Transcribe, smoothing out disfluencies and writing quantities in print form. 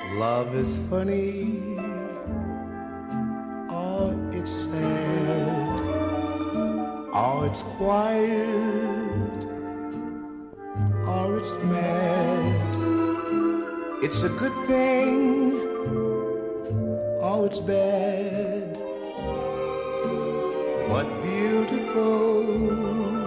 Love is funny, or it's sad, or it's quiet, or it's mad. It's a good thing, or it's bad, but beautiful